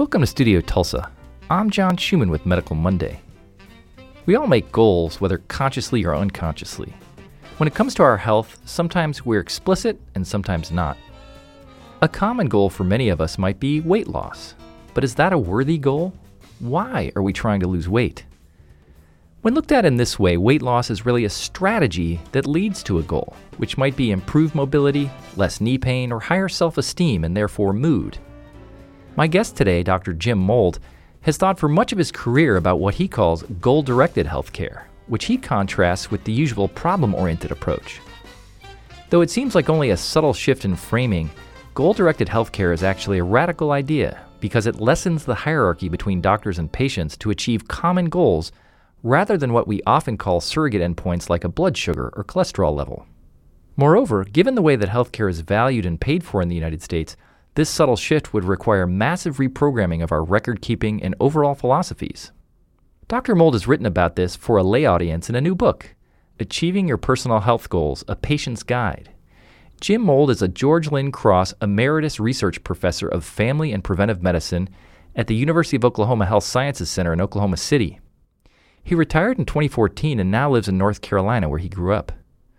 Welcome to Studio Tulsa. I'm John Schumann with Medical Monday. We all make goals, whether consciously or unconsciously. When it comes to our health, sometimes we're explicit and sometimes not. A common goal for many of us might be weight loss. But is that a worthy goal? Why are we trying to lose weight? When looked at in this way, weight loss is really a strategy that leads to a goal, which might be improved mobility, less knee pain, or higher self-esteem and therefore mood. My guest today, Dr. Jim Mould, has thought for much of his career about what he calls goal-directed healthcare, which he contrasts with the usual problem-oriented approach. Though it seems like only a subtle shift in framing, goal-directed healthcare is actually a radical idea because it lessens the hierarchy between doctors and patients to achieve common goals rather than what we often call surrogate endpoints like a blood sugar or cholesterol level. Moreover, given the way that healthcare is valued and paid for in the United States, this subtle shift would require massive reprogramming of our record-keeping and overall philosophies. Dr. Mould has written about this for a lay audience in a new book, Achieving Your Personal Health Goals, A Patient's Guide. Jim Mould is a George Lynn Cross Emeritus Research Professor of Family and Preventive Medicine at the University of Oklahoma Health Sciences Center in Oklahoma City. He retired in 2014 and now lives in North Carolina where he grew up.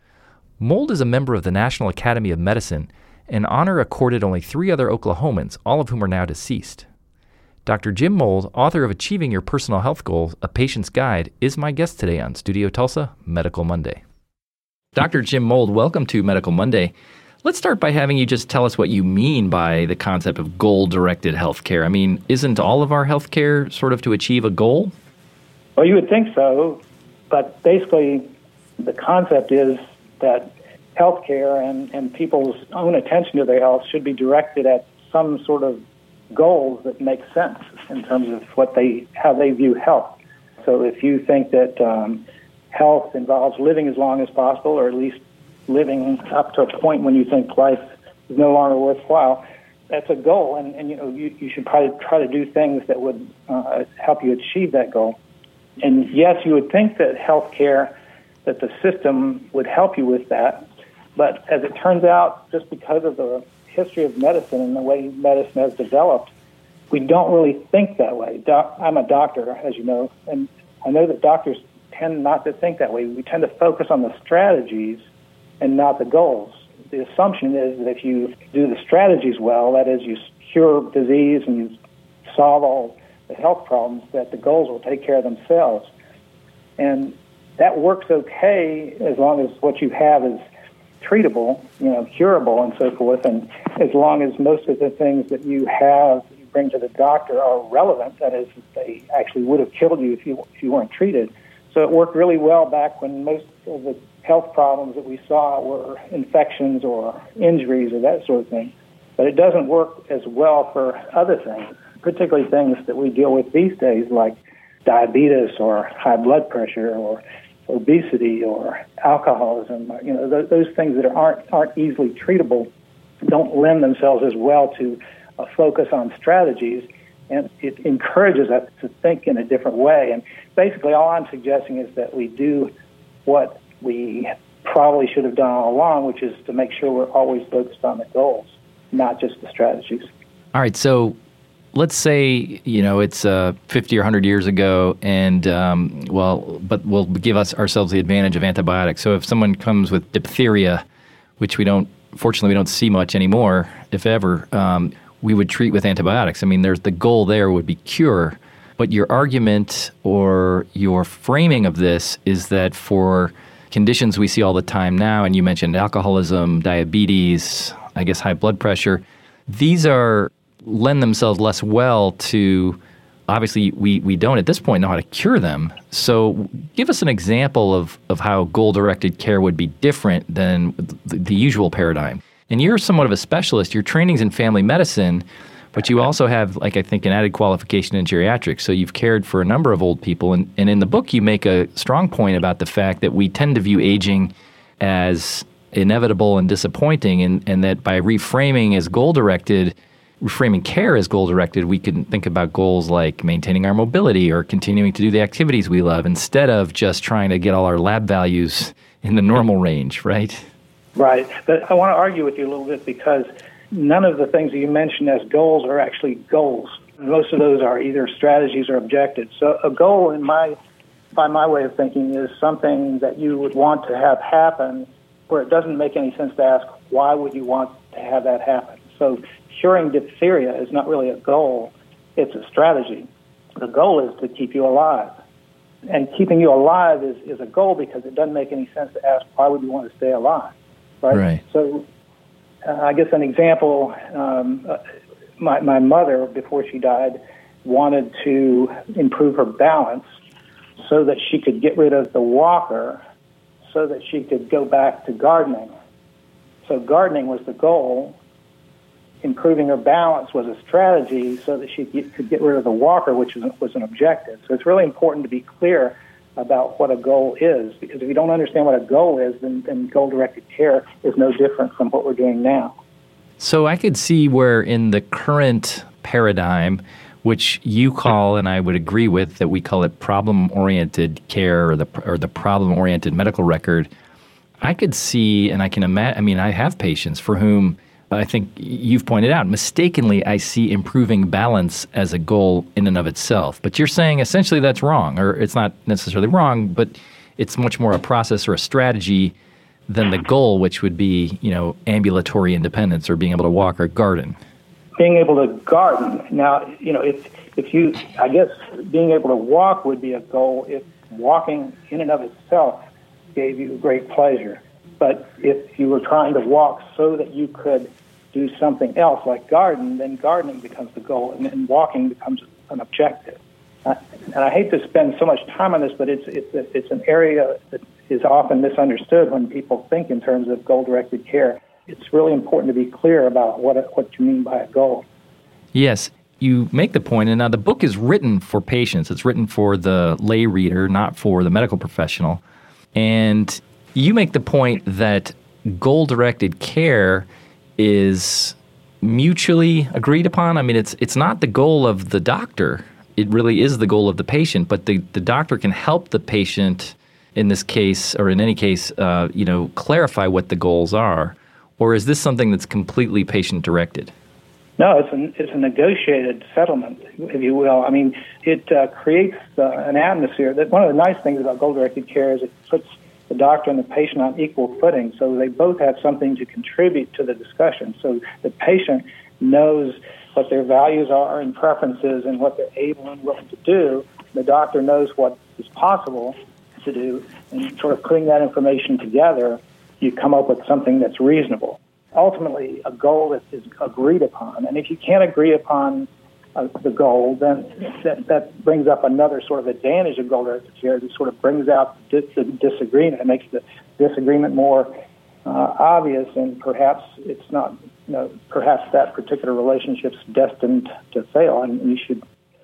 Mould is a member of the National Academy of Medicine, an honor accorded only 3 other Oklahomans, all of whom are now deceased. Dr. Jim Mould, author of Achieving Your Personal Health Goals, A Patient's Guide, is my guest today on Studio Tulsa, Medical Monday. Dr. Jim Mould, welcome to Medical Monday. Let's start by having you just tell us what you mean by the concept of goal-directed healthcare. I mean, isn't all of our healthcare sort of to achieve a goal? Well, you would think so, but basically the concept is that healthcare and people's own attention to their health should be directed at some sort of goals that make sense in terms of how they view health. So if you think that health involves living as long as possible, or at least living up to a point when you think life is no longer worthwhile, that's a goal, and you should probably try to do things that would help you achieve that goal. And yes, you would think that healthcare, that the system would help you with that. But as it turns out, just because of the history of medicine and the way medicine has developed, we don't really think that way. I'm a doctor, as you know, and I know that doctors tend not to think that way. We tend to focus on the strategies and not the goals. The assumption is that if you do the strategies well, that is, you cure disease and you solve all the health problems, that the goals will take care of themselves. And that works okay as long as what you have is treatable, curable and so forth, and as long as most of the things that you have that you bring to the doctor are relevant, that is, they actually would have killed you if you weren't treated. So it worked really well back when most of the health problems that we saw were infections or injuries or that sort of thing. But it doesn't work as well for other things, particularly things that we deal with these days like diabetes or high blood pressure or obesity or alcoholism. Those things that aren't easily treatable don't lend themselves as well to a focus on strategies, and it encourages us to think in a different way. And basically all I'm suggesting is that we do what we probably should have done all along, which is to make sure we're always focused on the goals, not just the strategies. All right, so let's say, it's 50 or 100 years ago, and, but we'll give ourselves the advantage of antibiotics. So if someone comes with diphtheria, which fortunately we don't see much anymore, if ever, we would treat with antibiotics. I mean, the goal there would be cure. But your argument or your framing of this is that for conditions we see all the time now, and you mentioned alcoholism, diabetes, I guess high blood pressure, these lend themselves less well to, obviously we don't at this point know how to cure them. So give us an example of how goal-directed care would be different than the usual paradigm. And you're somewhat of a specialist. Your training's in family medicine, but you also have, I think, an added qualification in geriatrics. So you've cared for a number of old people. And in the book, you make a strong point about the fact that we tend to view aging as inevitable and disappointing, and that by reframing care as goal-directed, we can think about goals like maintaining our mobility or continuing to do the activities we love instead of just trying to get all our lab values in the normal range, right? Right. But I want to argue with you a little bit because none of the things that you mentioned as goals are actually goals. Most of those are either strategies or objectives. So a goal, by my way of thinking, is something that you would want to have happen where it doesn't make any sense to ask, why would you want to have that happen? So curing diphtheria is not really a goal, it's a strategy. The goal is to keep you alive. And keeping you alive is a goal because it doesn't make any sense to ask, why would you want to stay alive? Right. So I guess an example, my mother, before she died, wanted to improve her balance so that she could get rid of the walker so that she could go back to gardening. So gardening was the goal. Improving her balance was a strategy so that she could get rid of the walker, which was an objective. So it's really important to be clear about what a goal is, because if you don't understand what a goal is, then goal-directed care is no different from what we're doing now. So I could see where in the current paradigm, which you call, and I would agree with, that we call it problem-oriented care or the problem-oriented medical record, I could see, and I can imagine, I mean, I have patients for whom I think you've pointed out, mistakenly, I see improving balance as a goal in and of itself. But you're saying essentially that's wrong, or it's not necessarily wrong, but it's much more a process or a strategy than the goal, which would be, ambulatory independence or being able to walk or garden. Being able to garden. Now, if you, I guess being able to walk would be a goal if walking in and of itself gave you great pleasure. But if you were trying to walk so that you could do something else like garden, then gardening becomes the goal and walking becomes an objective. And I hate to spend so much time on this, but it's an area that is often misunderstood when people think in terms of goal-directed care. It's really important to be clear about what you mean by a goal. Yes, you make the point, and now the book is written for patients. It's written for the lay reader, not for the medical professional. And you make the point that goal-directed care is mutually agreed upon. I mean, it's not the goal of the doctor. It really is the goal of the patient, but the doctor can help the patient in this case, or in any case, clarify what the goals are. Or is this something that's completely patient-directed? No, it's a negotiated settlement, if you will. I mean, it creates an atmosphere that one of the nice things about goal-directed care is it puts the doctor and the patient on equal footing, so they both have something to contribute to the discussion. So the patient knows what their values are and preferences and what they're able and willing to do. The doctor knows what is possible to do, and sort of putting that information together, you come up with something that's reasonable. Ultimately, a goal is agreed upon, and if you can't agree upon the goal, then that brings up another sort of advantage of goal-directed care. It sort of brings out the disagreement. It makes the disagreement more obvious, and perhaps it's not. Perhaps that particular relationship's destined to fail, and you should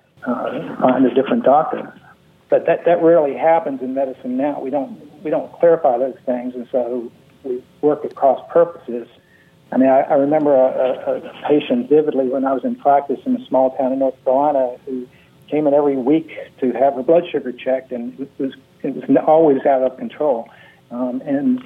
find a different doctor. But that rarely happens in medicine now. We don't clarify those things, and so we work at cross purposes. I mean, I remember a patient vividly when I was in practice in a small town in North Carolina who came in every week to have her blood sugar checked, and it was always out of control. And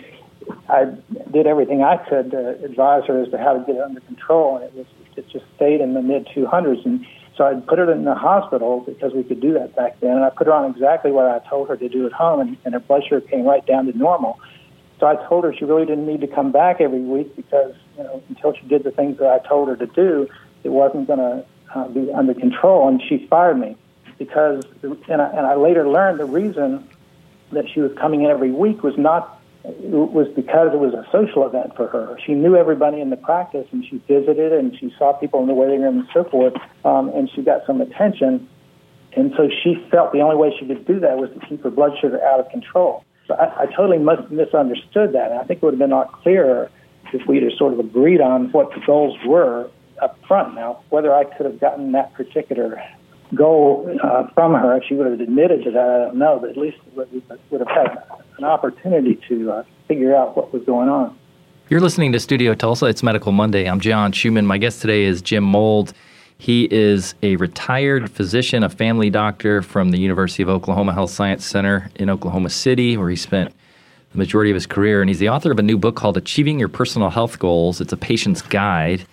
I did everything I could to advise her as to how to get it under control, and it just stayed in the mid-200s. And so I put her in the hospital because we could do that back then, and I put her on exactly what I told her to do at home, and her blood sugar came right down to normal. So I told her she really didn't need to come back every week because, until she did the things that I told her to do, it wasn't going to be under control. And she fired me because, and I later learned the reason that she was coming in every week was because it was a social event for her. She knew everybody in the practice, and she visited, and she saw people in the waiting room and so forth, and she got some attention. And so she felt the only way she could do that was to keep her blood sugar out of control. So I totally misunderstood that, and I think it would have been a lot clearer if we'd have sort of agreed on what the goals were up front. Now, whether I could have gotten that particular goal from her, if she would have admitted to that, I don't know, but at least we would have had an opportunity to figure out what was going on. You're listening to Studio Tulsa. It's Medical Monday. I'm John Schumann. My guest today is Jim Mould. He is a retired physician, a family doctor from the University of Oklahoma Health Science Center in Oklahoma City, where he spent the majority of his career. And he's the author of a new book called Achieving Your Personal Health Goals. It's a patient's guide.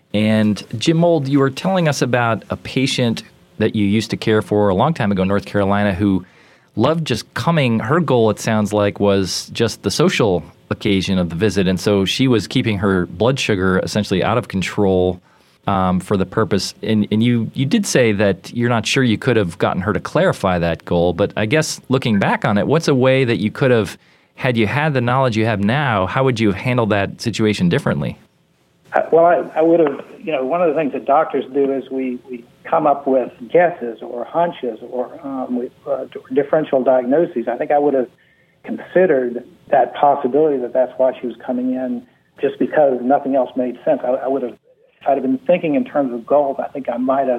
And Jim Mould, you were telling us about a patient that you used to care for a long time ago in North Carolina who loved just coming. Her goal, it sounds like, was just the social occasion of the visit. And so she was keeping her blood sugar essentially out of control for the purpose. And you did say that you're not sure you could have gotten her to clarify that goal. But I guess looking back on it, what's a way that you could have, had you had the knowledge you have now, how would you have handled that situation differently? Well, I would have, one of the things that doctors do is we come up with guesses or hunches or differential diagnoses. I think I would have considered that possibility that that's why she was coming in, just because nothing else made sense. I would have, if I'd have been thinking in terms of goals, I think it might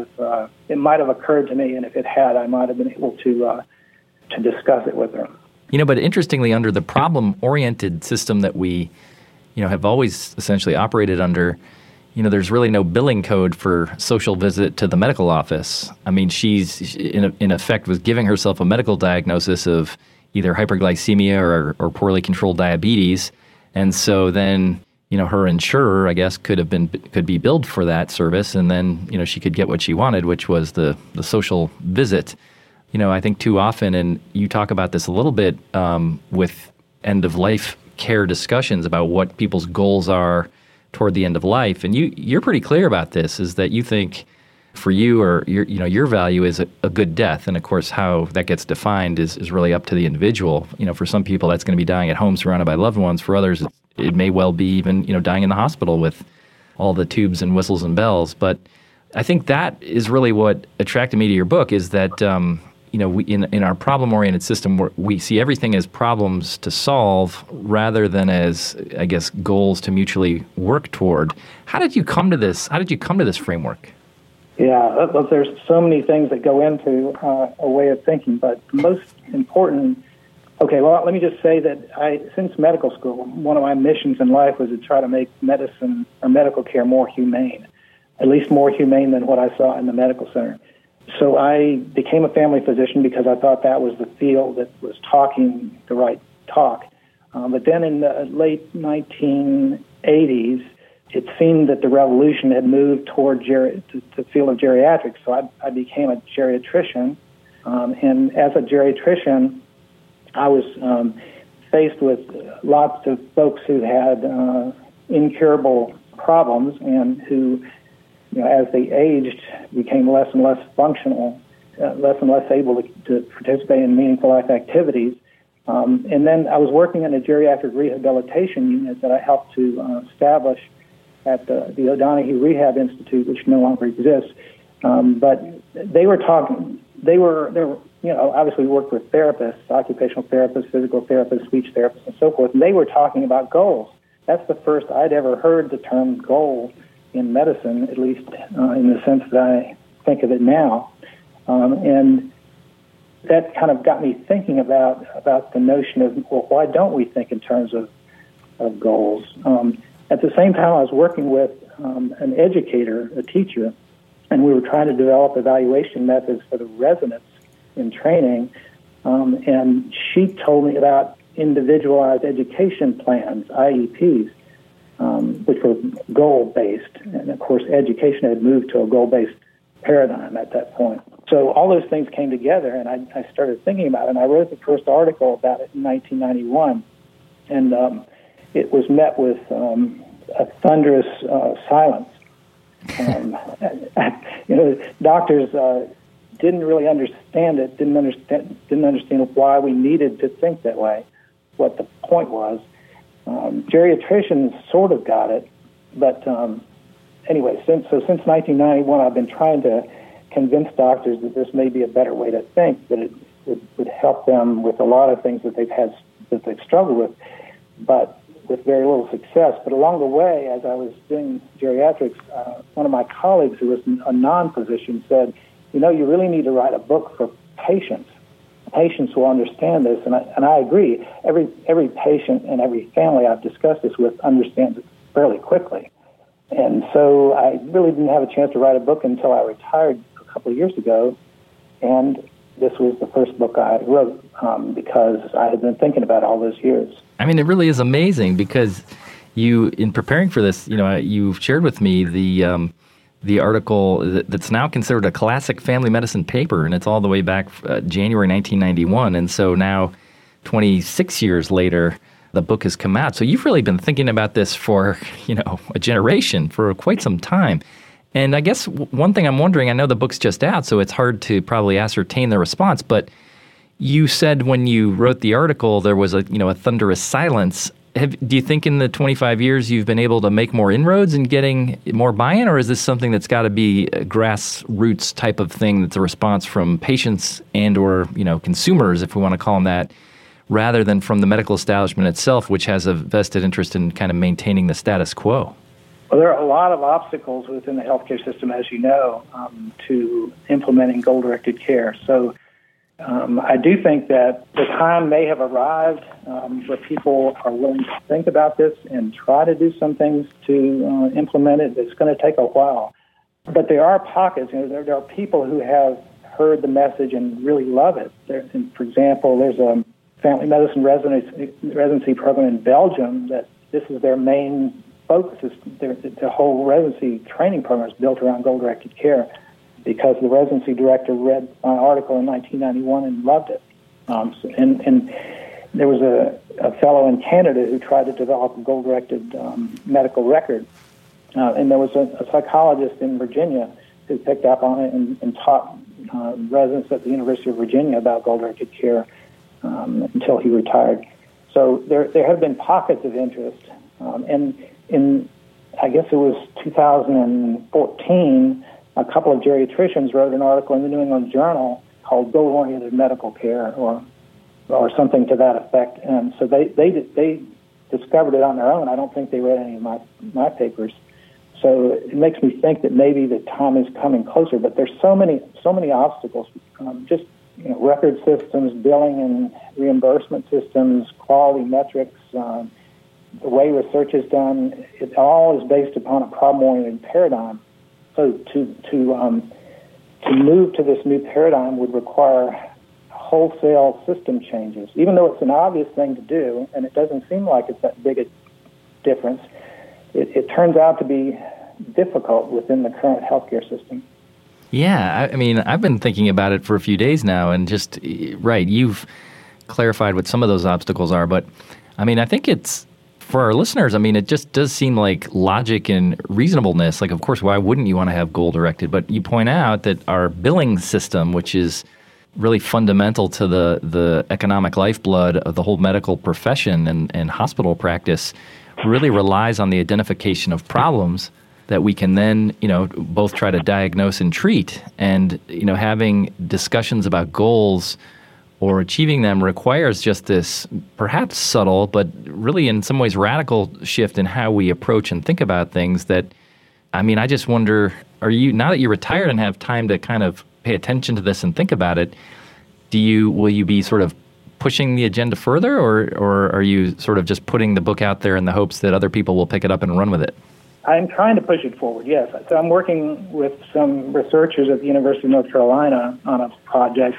have occurred to me, and if it had, I might have been able to discuss it with her. But interestingly, under the problem-oriented system that we have always essentially operated under, there's really no billing code for social visit to the medical office. I mean, she's in effect was giving herself a medical diagnosis of either hyperglycemia or poorly controlled diabetes, and so then her insurer, I guess, could be billed for that service, and then she could get what she wanted, which was the social visit. I think too often, and you talk about this a little bit with end of life care discussions about what people's goals are toward the end of life. And you're pretty clear about this, is that you think for you, or your value is a good death. And of course, how that gets defined is really up to the individual. For some people, that's going to be dying at home surrounded by loved ones. For others, it may well be even, dying in the hospital with all the tubes and whistles and bells. But I think that is really what attracted me to your book, is that, we, in our problem-oriented system, we see everything as problems to solve rather than as, I guess, goals to mutually work toward. How did you come to this? How did you come to this framework? Yeah, there's so many things that go into a way of thinking, but the most important, let me just say that since medical school, one of my missions in life was to try to make medicine or medical care more humane, at least more humane than what I saw in the medical center. So I became a family physician because I thought that was the field that was talking the right talk. But then in the late 1980s, it seemed that the revolution had moved toward the field of geriatrics. So I became a geriatrician. And as a geriatrician, I was faced with lots of folks who had incurable problems and who, as they aged, became less and less functional, less and less able to participate in meaningful life activities. And then I was working in a geriatric rehabilitation unit that I helped to establish at the O'Donoghue Rehab Institute, which no longer exists. But they were obviously worked with therapists, occupational therapists, physical therapists, speech therapists, and so forth, and they were talking about goals. That's the first I'd ever heard the term goal in medicine, at least in the sense that I think of it now. And that kind of got me thinking about the notion of, well, why don't we think in terms of goals? At the same time, I was working with an educator, a teacher, and we were trying to develop evaluation methods for the residents in training. And she told me about individualized education plans, IEPs, which were goal-based. And, of course, education had moved to a goal-based paradigm at that point. So all those things came together, and I started thinking about it. And I wrote the first article about it in 1991. And it was met with a thunderous silence. Doctors didn't really understand it, didn't understand why we needed to think that way, what the point was. Geriatricians sort of got it, but anyway, since 1991, I've been trying to convince doctors that this may be a better way to think, that it would help them with a lot of things that they've struggled with, but with very little success. But along the way, as I was doing geriatrics, one of my colleagues who was a non-physician said, you really need to write a book for patients. Patients will understand this, and I agree. Every patient and every family I've discussed this with understands it fairly quickly. And so I really didn't have a chance to write a book until I retired a couple of years ago, and this was the first book I wrote because I had been thinking about it all those years. I mean, it really is amazing because, You, in preparing for this, you've shared with me the article that's now considered a classic family medicine paper, and it's all the way back January 1991. And so now, 26 years later, the book has come out. So you've really been thinking about this for, a generation, for quite some time. And I guess one thing I'm wondering, I know the book's just out, so it's hard to probably ascertain the response, but you said when you wrote the article there was a thunderous silence. Do you think in the 25 years you've been able to make more inroads in getting more buy-in, or is this something that's got to be a grassroots type of thing that's a response from patients and or consumers, if we want to call them that, rather than from the medical establishment itself, which has a vested interest in kind of maintaining the status quo? Well, there are a lot of obstacles within the healthcare system, as you know, to implementing goal-directed care. So I do think that the time may have arrived where people are willing to think about this and try to do some things to implement it. It's going to take a while. But there are pockets. There are people who have heard the message and really love it. For example, there's a family medicine residency program in Belgium that this is their main focus. The whole residency training program is built around goal-directed care, because the residency director read my article in 1991 and loved it. And there was a fellow in Canada who tried to develop a goal-directed medical record. And there was a psychologist in Virginia who picked up on it and taught residents at the University of Virginia about goal-directed care until he retired. So there have been pockets of interest. And in, I guess it was 2014, a couple of geriatricians wrote an article in the New England Journal called Goal-Oriented Medical Care or something to that effect. And so they discovered it on their own. I don't think they read any of my papers. So it makes me think that maybe the time is coming closer. But there's so many obstacles, record systems, billing and reimbursement systems, quality metrics, the way research is done. It all is based upon a problem-oriented paradigm. So to move to this new paradigm would require wholesale system changes. Even though it's an obvious thing to do, and it doesn't seem like it's that big a difference, it turns out to be difficult within the current healthcare system. Yeah, I mean, I've been thinking about it for a few days now, and just, right, you've clarified what some of those obstacles are, but I mean, I think it's, for our listeners, I mean, it just does seem like logic and reasonableness. Like, of course, why wouldn't you want to have goal-directed? But you point out that our billing system, which is really fundamental to the economic lifeblood of the whole medical profession and hospital practice, really relies on the identification of problems that we can then, both try to diagnose and treat. And, having discussions about goals or achieving them requires just this perhaps subtle, but really in some ways radical shift in how we approach and think about things that, I mean, I just wonder, now that you're retired and have time to kind of pay attention to this and think about it, will you be sort of pushing the agenda further, or are you sort of just putting the book out there in the hopes that other people will pick it up and run with it? I'm trying to push it forward, yes. So I'm working with some researchers at the University of North Carolina on a project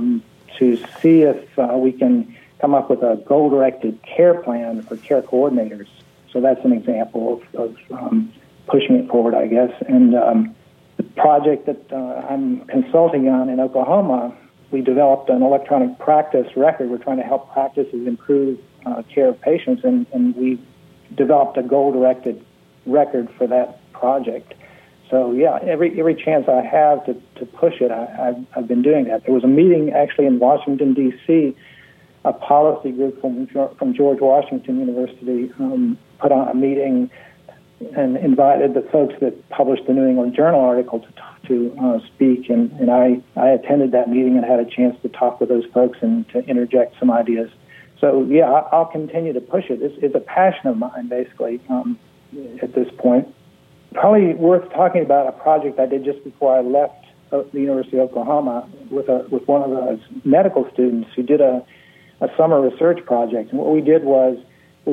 to see if we can come up with a goal-directed care plan for care coordinators. So that's an example of pushing it forward, I guess. And the project that I'm consulting on in Oklahoma, we developed an electronic practice record. We're trying to help practices improve care of patients, and we developed a goal-directed record for that project. So yeah, every chance I have to push it, I've been doing that. There was a meeting actually in Washington, D.C., a policy group from George Washington University put on a meeting and invited the folks that published the New England Journal article to speak, and I attended that meeting and had a chance to talk with those folks and to interject some ideas. So yeah, I'll continue to push it. It's a passion of mine, basically, at this point. Probably worth talking about a project I did just before I left the University of Oklahoma with one of the medical students who did a summer research project. And what we did was we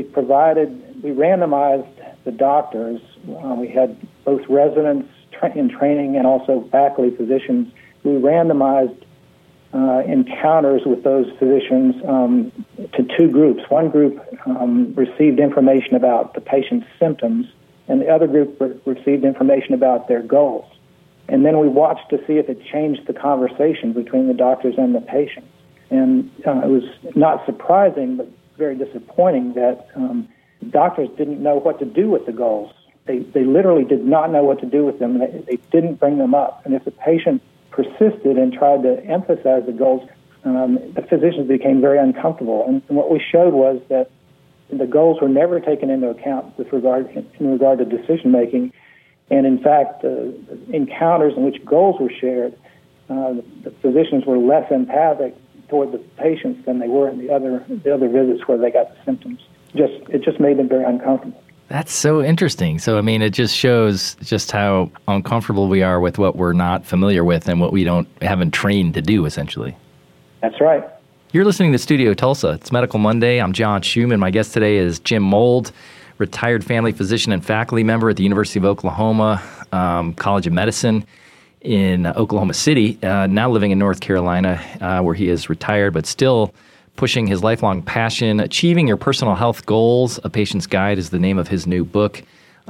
randomized the doctors. We had both residents in training and also faculty physicians. We randomized encounters with those physicians to two groups. One group received information about the patient's symptoms, and the other group received information about their goals. And then we watched to see if it changed the conversation between the doctors and the patients. And it was not surprising, but very disappointing that doctors didn't know what to do with the goals. They literally did not know what to do with them. They didn't bring them up. And if the patient persisted and tried to emphasize the goals, the physicians became very uncomfortable. And what we showed was that the goals were never taken into account in regard to decision making. And in fact, encounters in which goals were shared, the physicians were less empathic toward the patients than they were in the other visits where they got the symptoms. It just made them very uncomfortable. That's so interesting. So, I mean, it just shows just how uncomfortable we are with what we're not familiar with and what we haven't trained to do, essentially. That's right. You're listening to Studio Tulsa. It's Medical Monday. I'm John Schumann. My guest today is Jim Mould, retired family physician and faculty member at the University of Oklahoma College of Medicine in Oklahoma City, now living in North Carolina, where he is retired, but still pushing his lifelong passion. Achieving Your Personal Health Goals, A Patient's Guide is the name of his new book.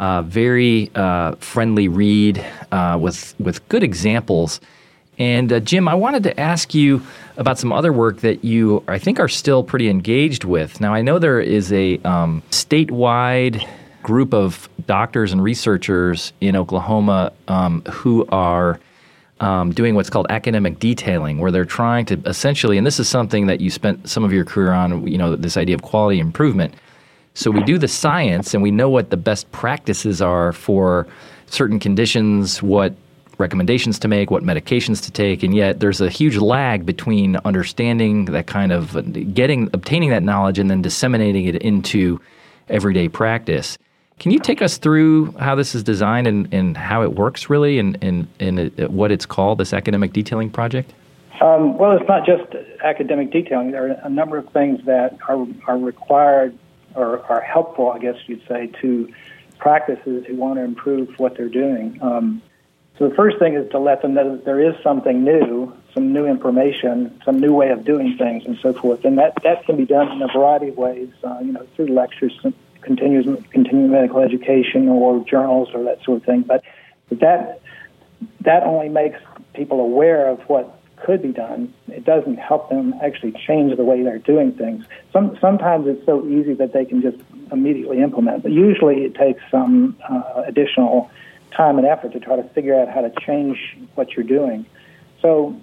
Very friendly read with good examples. And Jim, I wanted to ask you about some other work that you, I think, are still pretty engaged with. Now, I know there is a statewide group of doctors and researchers in Oklahoma who are doing what's called academic detailing, where they're trying to essentially, and this is something that you spent some of your career on, this idea of quality improvement. So we do the science and we know what the best practices are for certain conditions, what recommendations to make, what medications to take, and yet there's a huge lag between understanding that kind of obtaining that knowledge and then disseminating it into everyday practice. Can you take us through how this is designed and how it works really and what it's called, this academic detailing project? Well, it's not just academic detailing. There are a number of things that are required or are helpful, I guess you'd say, to practices who want to improve what they're doing. So the first thing is to let them know that there is something new, some new information, some new way of doing things, and so forth. And that can be done in a variety of ways, through lectures, continuing medical education, or journals, or that sort of thing. But that only makes people aware of what could be done. It doesn't help them actually change the way they're doing things. Sometimes it's so easy that they can just immediately implement, but usually it takes some additional time and effort to try to figure out how to change what you're doing. So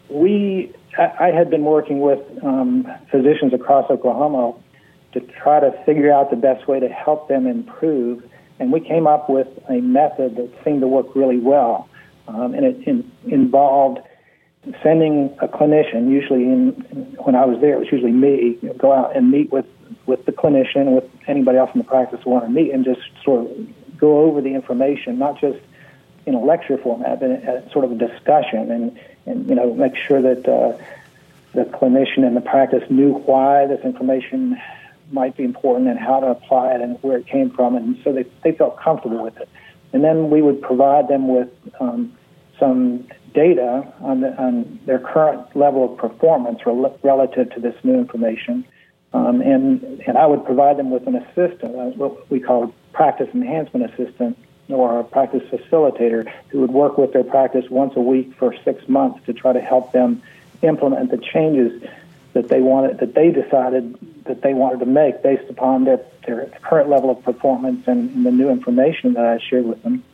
I had been working with physicians across Oklahoma to try to figure out the best way to help them improve, and we came up with a method that seemed to work really well. And it involved sending a clinician, usually when I was there, it was usually me, go out and meet with the clinician, with anybody else in the practice who wanted to meet, and just sort of go over the information, not just in a lecture format, but as sort of a discussion, and make sure that the clinician and the practice knew why this information might be important and how to apply it and where it came from, and so they felt comfortable with it. And then we would provide them with some data on their current level of performance relative to this new information, and I would provide them with an assistant, what we call practice enhancement assistant, or a practice facilitator, who would work with their practice once a week for 6 months to try to help them implement the changes that they decided that they wanted to make based upon their current level of performance and the new information that I shared with them.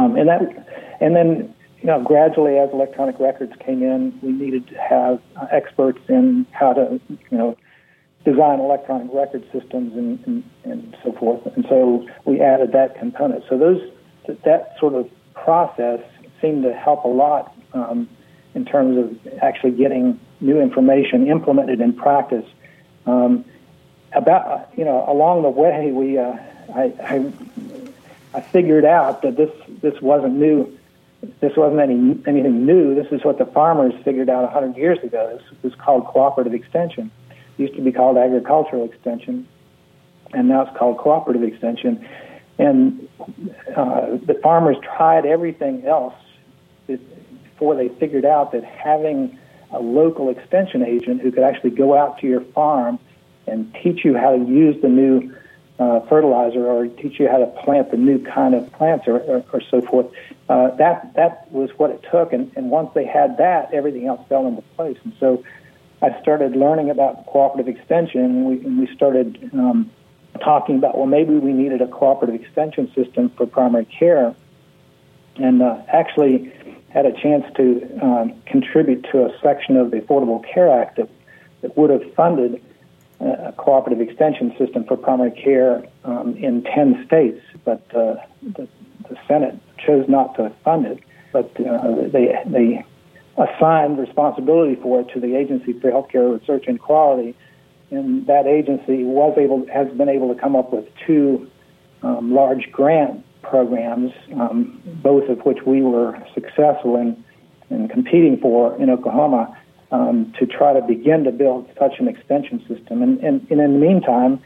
And then gradually, as electronic records came in, we needed to have experts in how to design electronic record systems and so forth. And so we added that component. So that sort of process seemed to help a lot in terms of actually getting new information implemented in practice. Along the way, I figured out that this wasn't new. This wasn't anything new. This is what the farmers figured out 100 years ago. This was called cooperative extension. It used to be called agricultural extension, and now it's called cooperative extension. And the farmers tried everything else before they figured out that having a local extension agent who could actually go out to your farm and teach you how to use the new fertilizer, or teach you how to plant the new kind of plants, or so forth. That was what it took, and once they had that, everything else fell into place. And so I started learning about cooperative extension, and we started talking about, well, maybe we needed a cooperative extension system for primary care, and actually had a chance to contribute to a section of the Affordable Care Act that would have funded a cooperative extension system for primary care in 10 states, but the Senate chose not to fund it. But they assigned responsibility for it to the Agency for Healthcare Research and Quality, and that agency has been able to come up with two large grant programs, both of which we were successful in competing for in Oklahoma, to try to begin to build such an extension system. And in the meantime,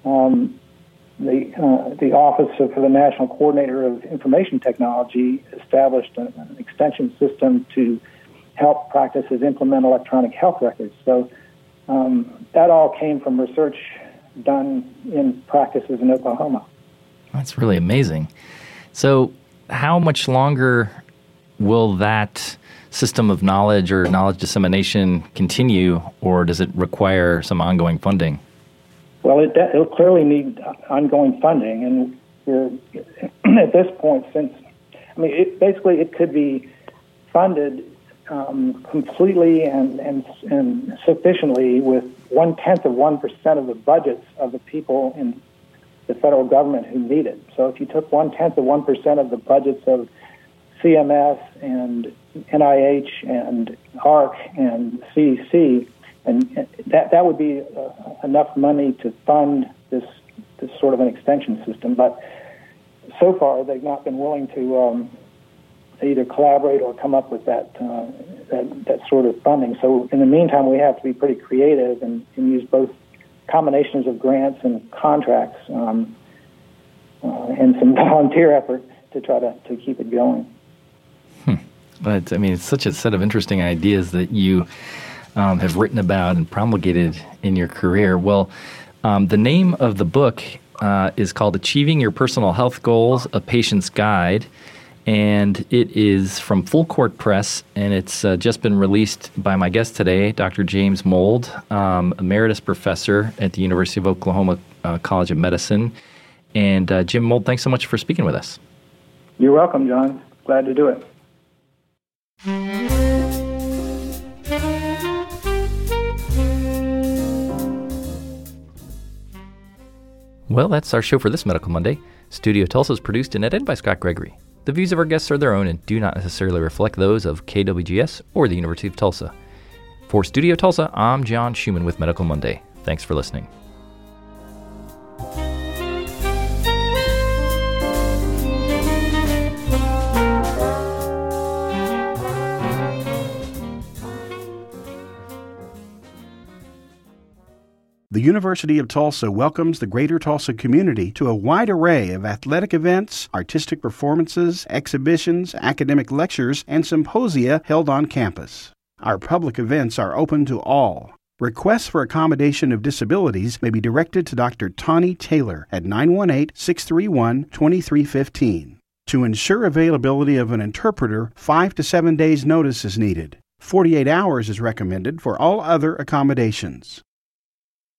the Office for the National Coordinator of Information Technology established an extension system to help practices implement electronic health records. So that all came from research done in practices in Oklahoma. That's really amazing. So how much longer will that system of knowledge or knowledge dissemination continue, or does it require some ongoing funding? Well, it'll clearly need ongoing funding, and we're at this point, it could be funded completely and sufficiently with 0.1% of the budgets of the people in the federal government who need it. So if you took 0.1% of the budgets of CMS and NIH and AHRQ and CDC, and that would be enough money to fund this sort of an extension system. But so far, they've not been willing to either collaborate or come up with that sort of funding. So in the meantime, we have to be pretty creative and use both combinations of grants and contracts and some volunteer effort to try to keep it going. But, it's such a set of interesting ideas that you have written about and promulgated in your career. Well, the name of the book is called Achieving Your Personal Health Goals, A Patient's Guide, and it is from Full Court Press, and it's just been released by my guest today, Dr. James Mould, emeritus professor at the University of Oklahoma College of Medicine. And Jim Mould, thanks so much for speaking with us. You're welcome, John. Glad to do it. Well, that's our show for this Medical Monday. Studio Tulsa is produced and edited by Scott Gregory. The views of our guests are their own and do not necessarily reflect those of KWGS or the University of Tulsa. For Studio Tulsa, I'm John Schumann with Medical Monday. Thanks for listening. The University of Tulsa welcomes the Greater Tulsa community to a wide array of athletic events, artistic performances, exhibitions, academic lectures, and symposia held on campus. Our public events are open to all. Requests for accommodation of disabilities may be directed to Dr. Tawny Taylor at 918-631-2315. To ensure availability of an interpreter, 5 to 7 days notice is needed. 48 hours is recommended for all other accommodations.